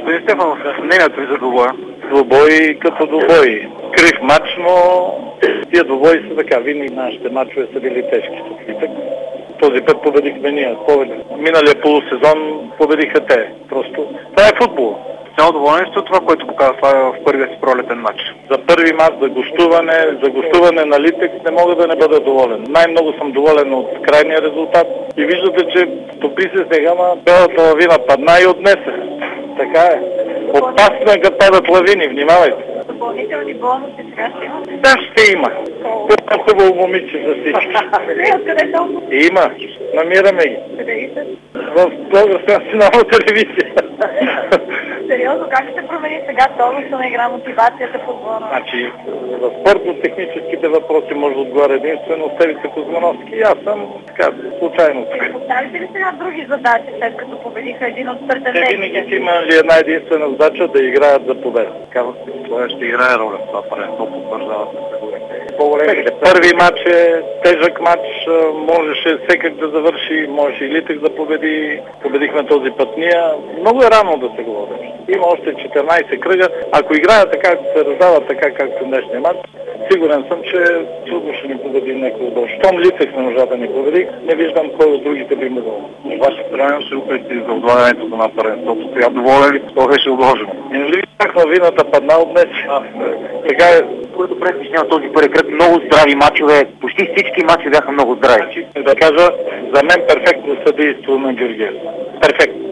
Господин Стефанов, мнението ви за двубоя? Двубой като двубой. Крив матч, но тия двубои са така. Винаги нашите матчове са били тежки. Този път победихме ние. Миналия полусезон победиха те. Просто това е футбол. Цяло доволен сте от това, което показва Славия в първия си пролетен матч? За първи матч, за гостуване на Литекс не мога да не бъда доволен. Най-много съм доволен от крайния резултат. И виждате, че топи се снега, ама белата лавина падна и отнесе. Така е. Опасно е да падат лавини, внимавайте. Допълнителни бонуси сега ще има? Да, ще има. Хубаво момиче за всички. Откъде толкова? Има. Намираме ги. Къде са? В Българска национална телевизия. Сериозно, как ще промени сега толкова игра мотивацията в отбора? Значи, за спортно-техническите въпроси може да отговаря единствено Стевица Кузмановски. И аз съм така, случайно. Поставите ли сега други задачи, след като победиха един от претендентите? Те винаги си имали една единствена задача да играят за победа. Това ще играе роля в това паренство, потвърждават По-големите. Първи матч е тежък матч, можеше всекак да завърши, можеше и Литекс да победи. Победихме този път ние. Много е рано да се говори. Има още 14 кръга. Ако играят така, ако се раздават така, както днешния матч, сигурен съм, че трудно ще ни победи някой отдолу. Щом Литекс не можа да ни победи, не виждам кой от другите би могъл. Ваша страна ще упреци за отлагането на паренството. Сега доволен ли? То беше отложено. Не ли как лавината падна от днес? Така е. Което прави впечатление на този първи кръг, много здрави мачове, почти всички мачове бяха много здрави. Да кажа, за мен перфектно съдейство на Георгиев. Перфектно.